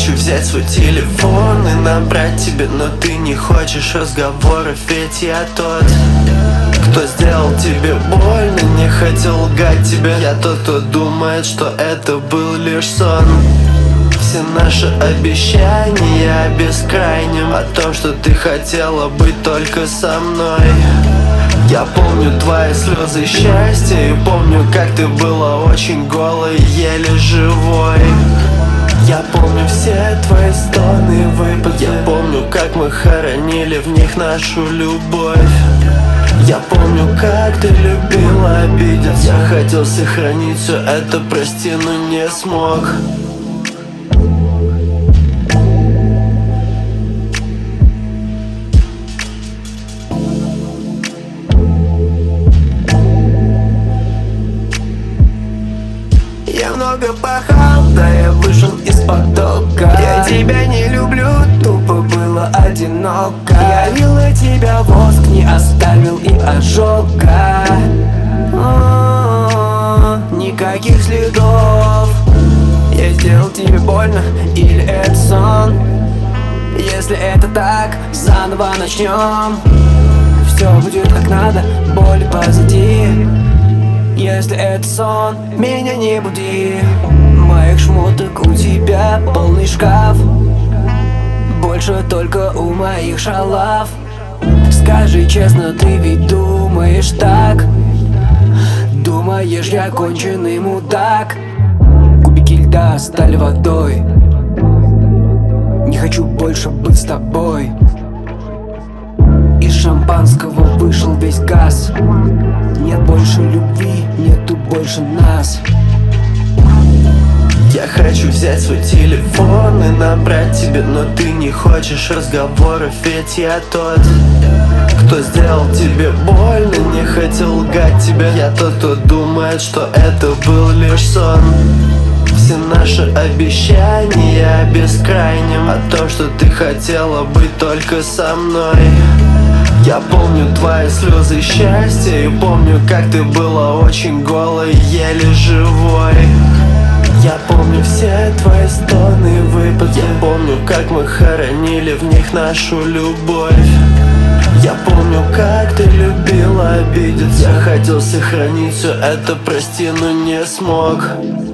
хочу взять свой телефон и набрать тебе, но ты не хочешь разговоров, ведь я тот, кто сделал тебе больно, не хотел лгать тебе. Я тот, кто думает, что это был лишь сон. Все наши обещания о бескрайнем, о том, что ты хотела быть только со мной. Я помню твои слезы счастья и помню, как ты была очень голой, еле живой. Я помню все твои стоны и выпады. Я помню, как мы хоронили в них нашу любовь. Я помню, как ты любила обидеться. Я хотел сохранить все это, прости, но не смог. Я много пахал, да я вышел из потока. Я тебя не люблю, тупо было одиноко. Я лил на тебя воск, не оставил и ожога. Никаких следов. Я сделал тебе больно, или это сон? Если это так, заново начнем. Все будет как надо, боль позади. Если это сон, меня не буди. Моих шмоток у тебя полный шкаф. Больше только у моих шалав. Скажи честно, ты ведь думаешь так? Думаешь, я конченый мудак? Кубики льда стали водой. Не хочу больше быть с тобой. Из шампанского вышел весь газ. Нет больше любви, нету больше нас. Я хочу взять свой телефон и набрать тебе, но ты не хочешь разговоров, ведь я тот, кто сделал тебе больно, не хотел лгать тебе. Я тот, кто думает, что это был лишь сон. Все наши обещания о бескрайнем, о том, что ты хотела быть только со мной. Я помню твои слезы счастья и помню, как ты была очень голой, еле живой. Я помню все твои стоны и выпады. Я помню, как мы хоронили в них нашу любовь. Я помню, как ты любила обидеться. Я хотел сохранить все это, прости, но не смог.